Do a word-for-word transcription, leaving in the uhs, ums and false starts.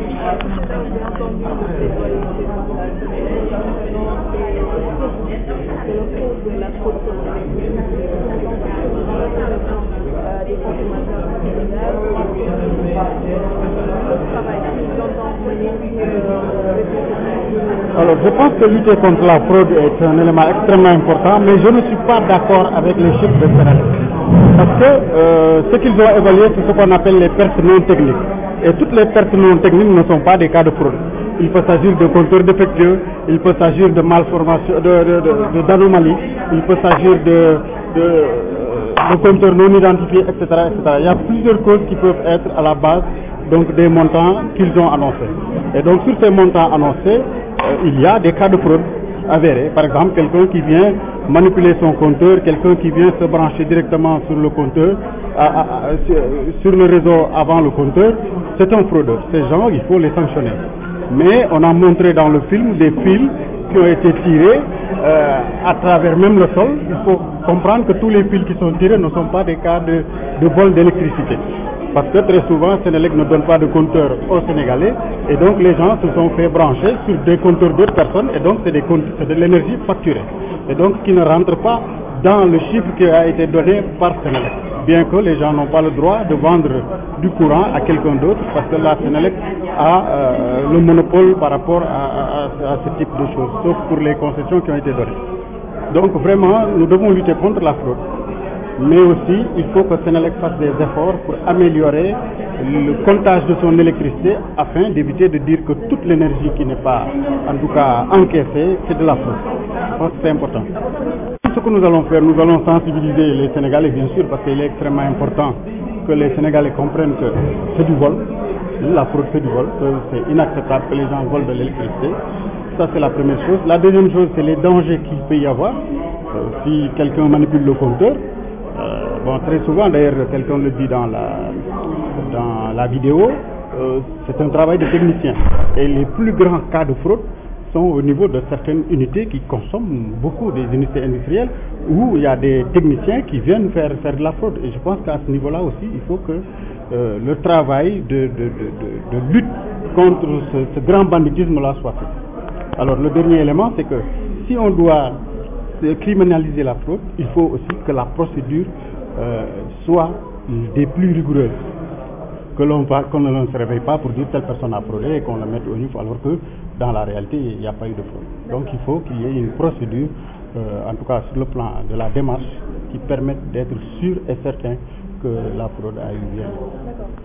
Alors, je pense que lutter contre la fraude est un élément extrêmement important, mais je ne suis pas d'accord avec les chiffres de Senelec. Parce que euh, ce qu'ils ont évalué, c'est ce qu'on appelle les pertes non techniques. Et toutes les pertes non techniques ne sont pas des cas de fraude. Il peut s'agir de compteurs défectueux, il peut s'agir de malformation, de, de, de, d'anomalies, il peut s'agir de, de, de compteurs non identifiés, et cetera, et cetera. Il y a plusieurs causes qui peuvent être à la base donc, des montants qu'ils ont annoncés. Et donc sur ces montants annoncés, euh, il y a des cas de fraude avérés. Par exemple, quelqu'un qui vient manipuler son compteur, quelqu'un qui vient se brancher directement sur le compteur, à, à, à, sur le réseau avant le compteur, c'est un fraudeur. Ces gens, il faut les sanctionner. Mais on a montré dans le film des fils qui ont été tirés euh, à travers même le sol. Il faut comprendre que tous les fils qui sont tirés ne sont pas des cas de, de vol d'électricité. Parce que très souvent, Senelec ne donne pas de compteur aux Sénégalais et donc les gens se sont fait brancher sur des compteurs d'autres personnes et donc c'est, des, c'est de l'énergie facturée et donc qui ne rentre pas dans le chiffre qui a été donné par Senelec. Bien que les gens n'ont pas le droit de vendre du courant à quelqu'un d'autre parce que la Senelec a euh, le monopole par rapport à, à, à ce type de choses, sauf pour les concessions qui ont été données. Donc vraiment, nous devons lutter contre la fraude. Mais aussi, il faut que Senelec fasse des efforts pour améliorer le comptage de son électricité afin d'éviter de dire que toute l'énergie qui n'est pas, en tout cas, encaissée, c'est de la fraude. Je pense que c'est important. Ce que nous allons faire, nous allons sensibiliser les Sénégalais, bien sûr, parce qu'il est extrêmement important que les Sénégalais comprennent que c'est du vol. La fraude, c'est du vol. C'est inacceptable que les gens volent de l'électricité. Ça, c'est la première chose. La deuxième chose, c'est les dangers qu'il peut y avoir euh, si quelqu'un manipule le compteur. Euh, bon, très souvent, d'ailleurs, quelqu'un le dit dans la, dans la vidéo, euh, c'est un travail de technicien. Et les plus grands cas de fraude sont au niveau de certaines unités qui consomment beaucoup des unités industrielles où il y a des techniciens qui viennent faire, faire de la fraude. Et je pense qu'à ce niveau-là aussi, il faut que euh, le travail de, de, de, de, de lutte contre ce, ce grand banditisme-là soit fait. Alors, le dernier élément, c'est que si on doit criminaliser la fraude, il faut aussi que la procédure euh, soit des plus rigoureuses. Que l'on qu'on ne se réveille pas pour dire telle personne a fraudé et qu'on la mette au niveau, alors que dans la réalité, il n'y a pas eu de fraude. Donc il faut qu'il y ait une procédure, euh, en tout cas sur le plan de la démarche, qui permette d'être sûr et certain que la fraude a eu lieu.